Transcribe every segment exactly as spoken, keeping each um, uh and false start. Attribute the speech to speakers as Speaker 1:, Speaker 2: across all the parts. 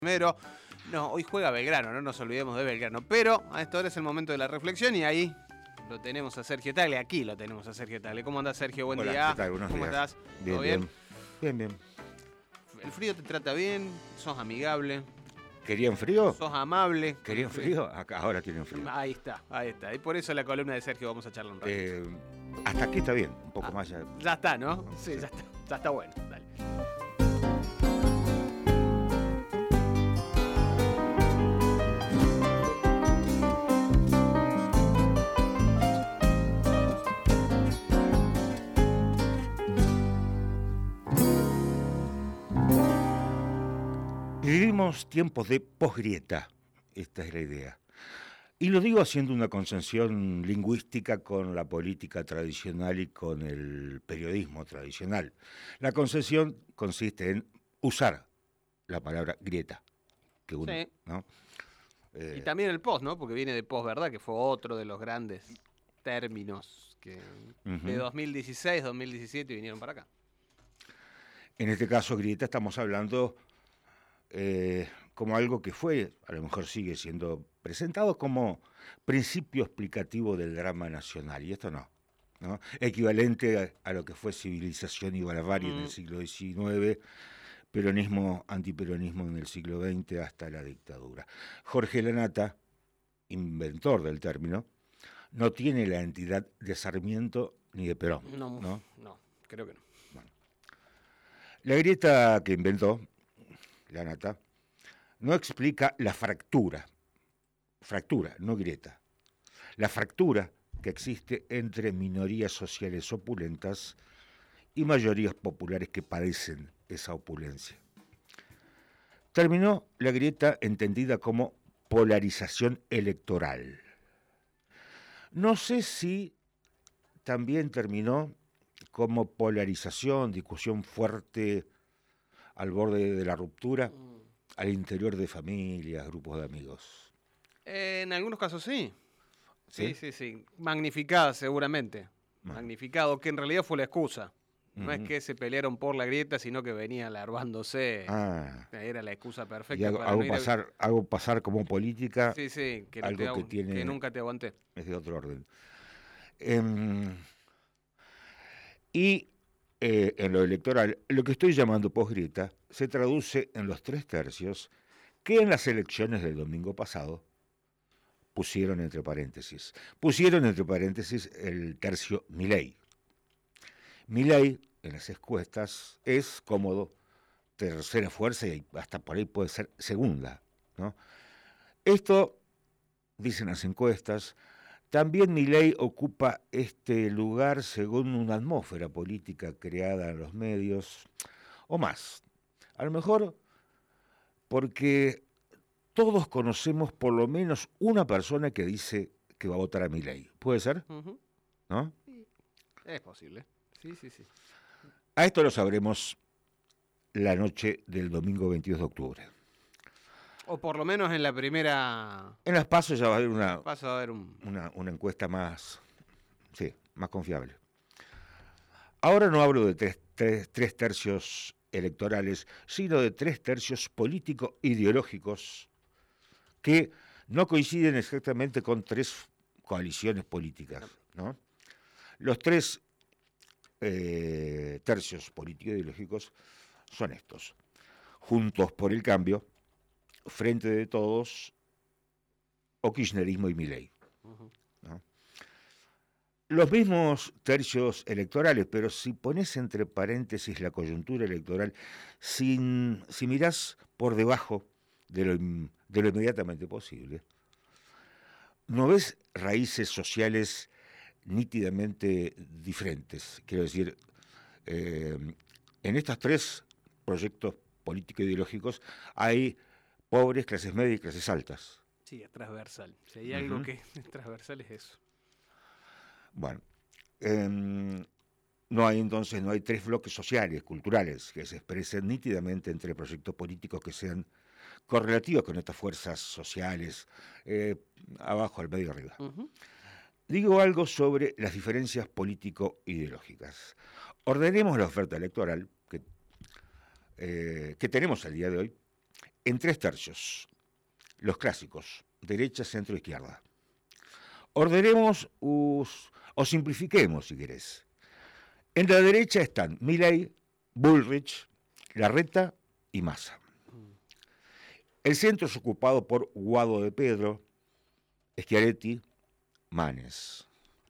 Speaker 1: Primero, no, hoy juega Belgrano, no nos olvidemos de Belgrano, pero a esta hora es el momento de la reflexión y ahí lo tenemos a Sergio Tagle, aquí lo tenemos a Sergio Tagle. ¿Cómo andás, Sergio? Buen
Speaker 2: Hola,
Speaker 1: día.
Speaker 2: ¿qué tal? Buenos
Speaker 1: ¿Cómo
Speaker 2: días.
Speaker 1: estás?
Speaker 2: Bien,
Speaker 1: ¿Todo bien?
Speaker 2: bien? Bien, bien.
Speaker 1: ¿El frío te trata bien? ¿Sos amigable?
Speaker 2: ¿Querían frío?
Speaker 1: ¿Sos amable?
Speaker 2: ¿Querían frío? Acá, ahora tienen frío.
Speaker 1: Ahí está, ahí está. Y por eso la columna de Sergio vamos a charlar un rato.
Speaker 2: Eh, hasta aquí está bien, un poco
Speaker 1: Ah,
Speaker 2: más ya.
Speaker 1: Ya está, ¿no? Sí, ya está. Ya está bueno. Dale.
Speaker 2: Vivimos tiempos de posgrieta, esta es la idea. Y lo digo haciendo una concesión lingüística con la política tradicional y con el periodismo tradicional. La concesión consiste en usar la palabra grieta, que uno,
Speaker 1: Sí.
Speaker 2: ¿no? Eh,
Speaker 1: Y también el post, ¿no? Porque viene de post, ¿verdad? Que fue otro de los grandes términos que
Speaker 2: uh-huh.
Speaker 1: de dos mil dieciséis, dos mil diecisiete vinieron para acá.
Speaker 2: En este caso, grieta, estamos hablando eh, como algo que fue, a lo mejor sigue siendo presentado como principio explicativo del drama nacional, y esto no, ¿no? Equivalente a, a lo que fue civilización y barbarie mm. en el siglo diecinueve, peronismo, antiperonismo en el siglo veinte hasta la dictadura. Jorge Lanata, inventor del término, no tiene la entidad de Sarmiento ni de Perón.
Speaker 1: No,
Speaker 2: no,
Speaker 1: no creo que no.
Speaker 2: Bueno. La grieta que inventó Lanata no explica la fractura, fractura, no grieta, la fractura que existe entre minorías sociales opulentas y mayorías populares que padecen esa opulencia. Terminó la grieta entendida como polarización electoral. No sé si también terminó como polarización, discusión fuerte al borde de la ruptura, mm. al interior de familias, grupos de amigos.
Speaker 1: Eh, en algunos casos sí. Sí, sí, sí. sí. Magnificada seguramente. Uh-huh. Magnificado, que en realidad fue la excusa. No uh-huh. es que se pelearon por la grieta, sino que venía larvándose. Ah. Era la excusa perfecta.
Speaker 2: Y hago,
Speaker 1: para
Speaker 2: hago,
Speaker 1: no
Speaker 2: pasar, a... hago pasar como política
Speaker 1: sí, sí, que no
Speaker 2: algo
Speaker 1: te hago,
Speaker 2: que, tiene,
Speaker 1: que nunca te aguanté.
Speaker 2: Es de otro orden. Eh, y eh, en lo electoral, lo que estoy llamando posgrieta se traduce en los tres tercios que en las elecciones del domingo pasado pusieron entre paréntesis. Pusieron entre paréntesis el tercio Milei. Milei en las encuestas es cómodo tercera fuerza y hasta por ahí puede ser segunda, ¿no? Esto, dicen las encuestas, también Milei ocupa este lugar según una atmósfera política creada en los medios, o más. A lo mejor porque todos conocemos por lo menos una persona que dice que va a votar a Milei. ¿Puede ser? Uh-huh. ¿No?
Speaker 1: Sí, es posible. Sí, sí, sí.
Speaker 2: A esto lo sabremos la noche del domingo veintidós de octubre.
Speaker 1: O por lo menos en la primera...
Speaker 2: En las pasos ya va a haber una,
Speaker 1: va a haber un...
Speaker 2: una, una encuesta más, sí, más confiable. Ahora no hablo de tres, tres, tres tercios electorales, sino de tres tercios político-ideológicos que no coinciden exactamente con tres coaliciones políticas, ¿no? Los tres eh, tercios político-ideológicos son estos: Juntos por el Cambio, Frente de Todos o Kirchnerismo y Milei, uh-huh. ¿no? Los mismos tercios electorales, pero si pones entre paréntesis la coyuntura electoral, sin, si mirás por debajo de lo, de lo inmediatamente posible, no ves raíces sociales nítidamente diferentes. Quiero decir, eh, en estos tres proyectos político-ideológicos hay pobres, clases medias y clases altas.
Speaker 1: Sí, es transversal. Si hay algo uh-huh. que es transversal es eso.
Speaker 2: Bueno, eh, no hay entonces, no hay tres bloques sociales, culturales, que se expresen nítidamente entre proyectos políticos que sean correlativos con estas fuerzas sociales, eh, abajo, al medio y arriba. Uh-huh. Digo algo sobre las diferencias político-ideológicas. Ordenemos la oferta electoral que, eh, que tenemos al día de hoy en tres tercios, los clásicos, derecha, centro, izquierda. Ordenemos us, o simplifiquemos, si querés. En la derecha están Milei, Bullrich, Larreta y Massa. El centro es ocupado por Guado de Pedro, Schiaretti, Manes.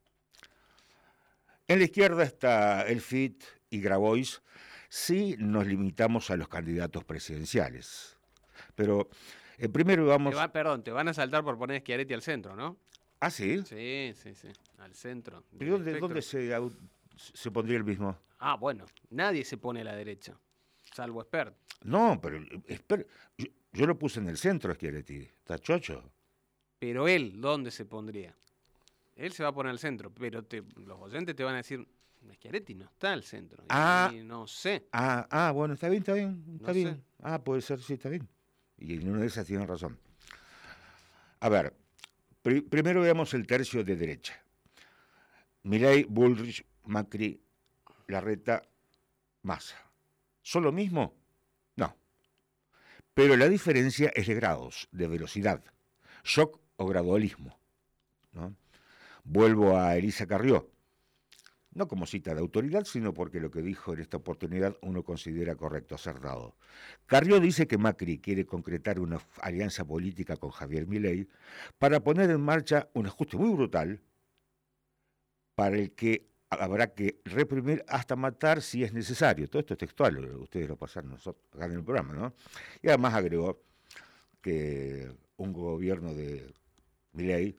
Speaker 2: En la izquierda está el F I T y Grabois, si nos limitamos a los candidatos presidenciales. Pero eh, primero vamos...
Speaker 1: Te va, perdón, te van a saltar por poner Schiaretti al centro, ¿no?
Speaker 2: ¿Ah, sí?
Speaker 1: Sí, sí, sí, al centro.
Speaker 2: ¿Y dónde, dónde se, se pondría el mismo?
Speaker 1: Ah, bueno, nadie se pone a la derecha, salvo Espert.
Speaker 2: No, pero Espert, yo, yo lo puse en el centro, Schiaretti, está chocho.
Speaker 1: Pero él, ¿dónde se pondría? Él se va a poner al centro, pero te, los oyentes te van a decir, Schiaretti no está al centro.
Speaker 2: Ah,
Speaker 1: y no sé.
Speaker 2: Ah, ah, bueno, está bien, está bien, está
Speaker 1: no
Speaker 2: bien.
Speaker 1: Sé.
Speaker 2: Ah, puede ser, sí, está bien. Y en una de esas tiene razón. A ver, pr primero veamos el tercio de derecha. Milei, Bullrich, Macri, Larreta, Massa. ¿Son lo mismo? No. Pero la diferencia es de grados, de velocidad, shock o gradualismo, ¿no? Vuelvo a Elisa Carrió, no como cita de autoridad, sino porque lo que dijo en esta oportunidad uno considera correcto, acertado. Carrió dice que Macri quiere concretar una alianza política con Javier Milei para poner en marcha un ajuste muy brutal para el que habrá que reprimir hasta matar si es necesario. Todo esto es textual, ustedes lo pasaron nosotros acá en el programa, ¿no? Y además agregó que un gobierno de Milei,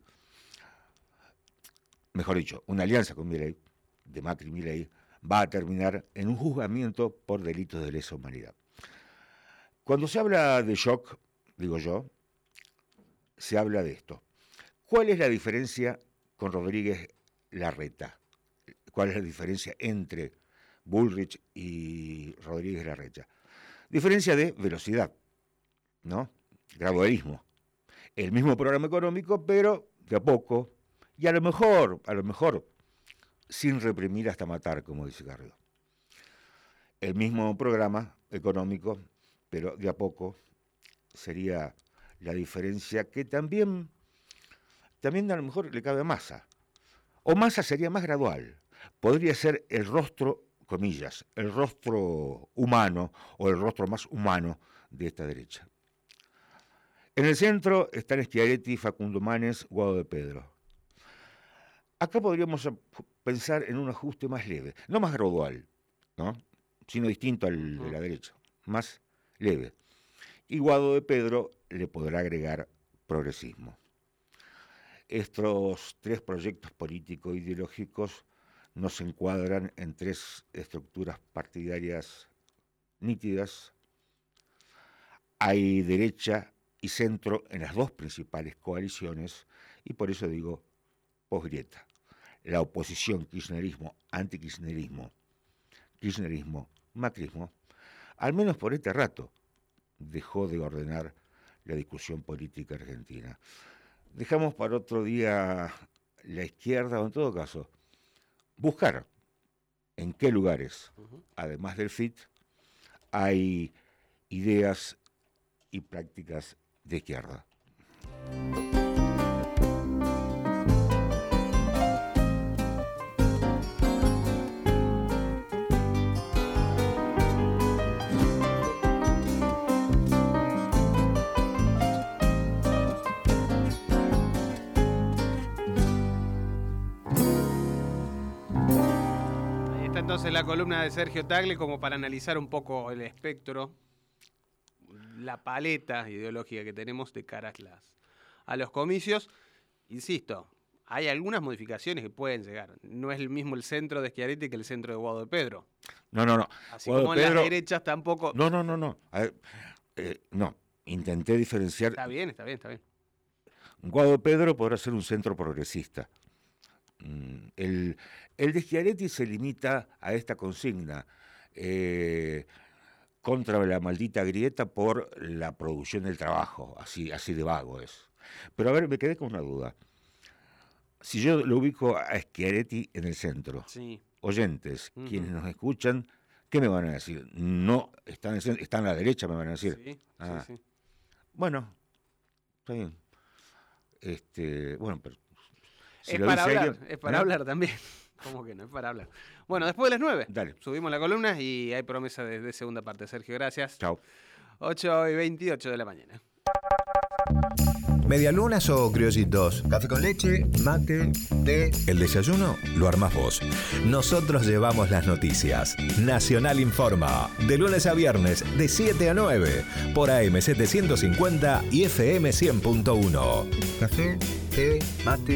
Speaker 2: mejor dicho, una alianza con Milei, de Macri y Milei, va a terminar en un juzgamiento por delitos de lesa humanidad. Cuando se habla de shock, digo yo, se habla de esto. ¿Cuál es la diferencia con Rodríguez Larreta? ¿Cuál es la diferencia entre Bullrich y Rodríguez Larreta? Diferencia de velocidad, ¿no? Gradualismo. El mismo programa económico, pero de a poco, y a lo mejor, a lo mejor, sin reprimir hasta matar, como dice Carrió. El mismo programa económico, pero de a poco, sería la diferencia que también, también a lo mejor le cabe a Massa. O Massa sería más gradual. Podría ser el rostro, comillas, el rostro humano o el rostro más humano de esta derecha. En el centro están Schiaretti, Facundo Manes, Guado de Pedro. Acá podríamos pensar en un ajuste más leve, no más gradual, ¿no? Sino distinto al de la derecha, más leve. Y Guado de Pedro le podrá agregar progresismo. Estos tres proyectos político-ideológicos no se encuadran en tres estructuras partidarias nítidas. Hay derecha y centro en las dos principales coaliciones y por eso digo posgrieta. La oposición kirchnerismo, antikirchnerismo, kirchnerismo, macrismo, al menos por este rato, dejó de ordenar la discusión política argentina. Dejamos para otro día la izquierda, o en todo caso, buscar en qué lugares, además del F I T, hay ideas y prácticas de izquierda.
Speaker 1: Entonces la columna de Sergio Tagle como para analizar un poco el espectro, la paleta ideológica que tenemos de cara a, las, a los comicios. Insisto, hay algunas modificaciones que pueden llegar. No es el mismo el centro de Schiaretti que el centro de Guado de Pedro.
Speaker 2: No, no, no.
Speaker 1: Así
Speaker 2: Guado
Speaker 1: como
Speaker 2: de
Speaker 1: en
Speaker 2: Pedro,
Speaker 1: las derechas tampoco...
Speaker 2: No, no, no, no. A ver, eh, no, intenté diferenciar...
Speaker 1: Está bien, está bien, está bien.
Speaker 2: Guado de Pedro podrá ser un centro progresista. El, el de Schiaretti se limita a esta consigna eh, contra la maldita grieta por la producción del trabajo, así, así de vago es. Pero a ver, me quedé con una duda. Si yo lo ubico a Schiaretti en el centro,
Speaker 1: sí.
Speaker 2: Oyentes,
Speaker 1: Uh-huh.
Speaker 2: quienes nos escuchan, ¿qué me van a decir? No, están en, están a la derecha, me van a decir.
Speaker 1: Sí,
Speaker 2: ah,
Speaker 1: sí, sí.
Speaker 2: Bueno, está bien. Este, bueno, pero...
Speaker 1: Si es para hablar, serio, es para ¿eh? hablar también. ¿Cómo que no? Es para hablar. Bueno, después de las nueve.
Speaker 2: Dale.
Speaker 1: Subimos la columna y hay promesa de, de segunda parte. Sergio, gracias.
Speaker 2: Chao.
Speaker 1: ocho y veintiocho de la mañana.
Speaker 3: ¿Medialunas o criollitos? ¿Café con leche? ¿Mate? ¿Té? El desayuno lo armás vos. Nosotros llevamos las noticias. Nacional Informa. De lunes a viernes, de siete a nueve. Por A M setecientos cincuenta y F M cien punto uno. ¿Café? ¿Té? ¿Mate?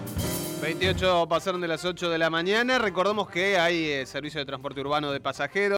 Speaker 1: veintiocho pasaron de las ocho de la mañana. Recordemos que hay eh, servicio de transporte urbano de pasajeros.